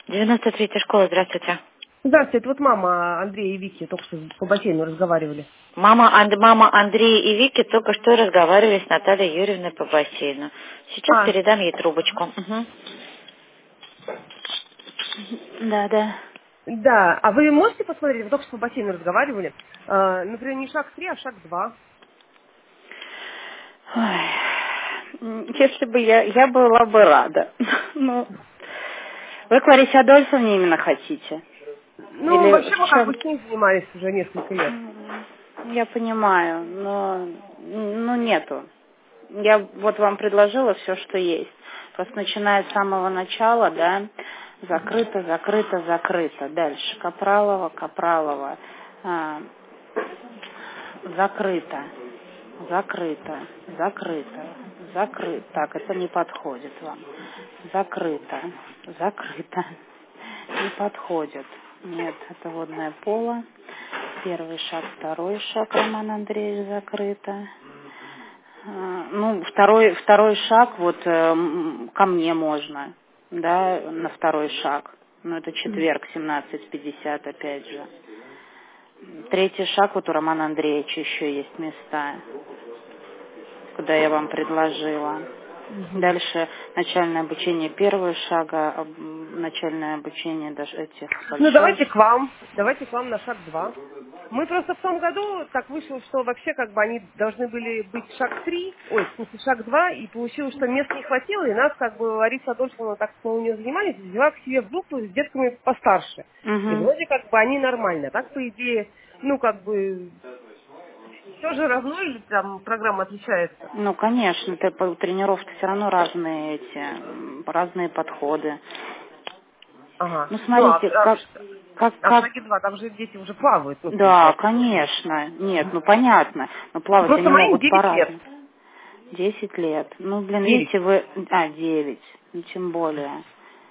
93-я школа, здравствуйте. Здравствуйте, это вот мама Андрея и Вики только что по бассейну разговаривали. Мама Андрея и Вики только что разговаривали с Натальей Юрьевной по бассейну. Сейчас передам ей трубочку. Угу. Да. Да, а вы можете посмотреть, вы только что по бассейну разговаривали, например, не шаг 3, а шаг 2. Ой, если бы я была бы рада. Ну, вы к Ларисе Адольфовне именно хотите? Ну, Или вообще в мы как бы чем? с ней занимались уже несколько лет. Я понимаю, но нету. Я вот вам предложила все, что есть. Просто начиная с самого начала, да, закрыто. Дальше Капралова, закрыто. Так, это не подходит вам. Закрыто. Не подходит. Нет, это водное поло. Первый шаг, второй шаг, Роман Андреевич, закрыто. Ну, второй шаг, вот ко мне можно, да, на второй шаг. Ну, это четверг, 17:50, опять же. Третий шаг, вот у Романа Андреевича еще есть места, куда я вам предложила. Дальше начальное обучение первого шага, начальное обучение даже этих Ну, больших. давайте к вам на шаг 2. Мы просто в том году так вышло, что вообще как бы они должны были быть шаг 3, в смысле шаг 2, и получилось, что мест не хватило, и нас как бы Лариса Адольфовна, так как мы у нее занимались, взяла к себе в группу с детками постарше. И Угу. вроде как бы они нормально. Так, по идее, ну как бы все же равно или там программа отличается? Ну, конечно, тренировки все равно разные разные подходы. Ага. Ну, Ну, смотрите, а в шаге 2 там же дети уже плавают, ну, да, получается. конечно, нет, ну, понятно, но плавать Просто они моим могут 9 лет. по-разному. 10 лет, ну, блин, 9. видите, вы, 9, ну, тем более.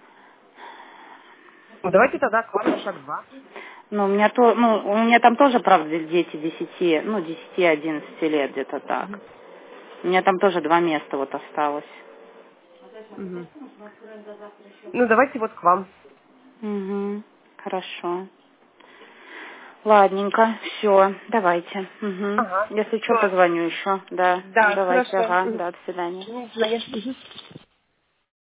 Ну, давайте тогда к вам на шаг 2. Ну, у меня там тоже, правда, дети 10-11 лет, где-то так. У меня там тоже 2 места вот осталось. Угу. Ну, давайте вот к вам. Угу, хорошо. Ладненько, все, давайте. Угу. Ага. Если что, Все. позвоню еще. Да, Да, давайте, хорошо. ага, да, до свидания. Мгм.